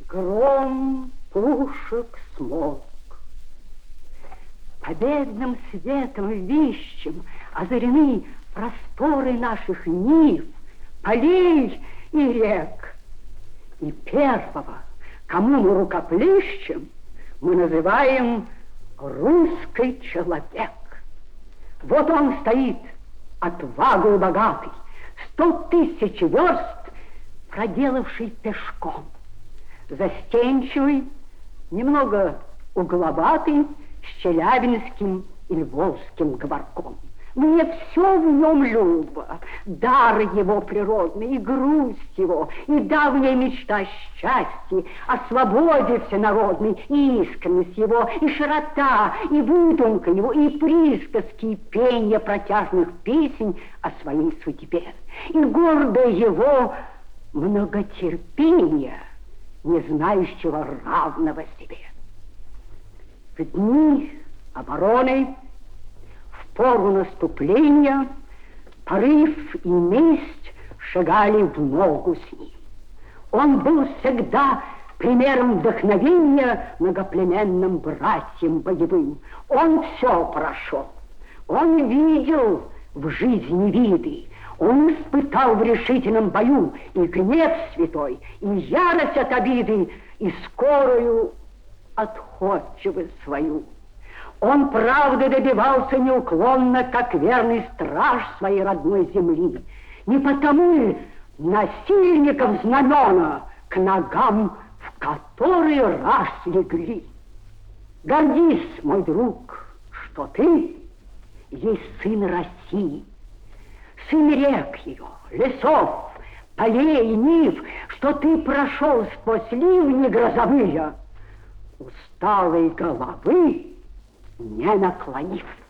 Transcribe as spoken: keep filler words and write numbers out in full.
Гром пушек смолк. Победным светом вещим озарены просторы наших нив, полей и рек. И первого, кому мы рукоплещем, мы называем русский человек. Вот он стоит, отвагой богатый, сто тысяч верст проделавший пешком, застенчивый, немного угловатый, с челябинским и львовским говорком. Мне все в нем любо, дар его природный, и грусть его, и давняя мечта о счастье, о свободе всенародной, и искренность его, и широта, и выдумка его, и присказки, и пение протяжных песен о своей судьбе, и гордое его многотерпение, не знающего равного себе. В дни обороны, в пору наступления, порыв и месть шагали в ногу с ним. Он был всегда примером вдохновения многоплеменным братьям боевым. Он все прошел. Он видел в жизни виды. Он испытал в решительном бою и гнев святой, и ярость от обиды, и скорую отходчивость свою. Он правды добивался неуклонно, как верный страж своей родной земли. Не потому ли насильников знамена к ногам в который раз легли? Гордись, мой друг, что ты есть сын России, сын рек ее, лесов, полей, нив, что ты прошел сквозь ливни грозовые, усталой головы не наклонив.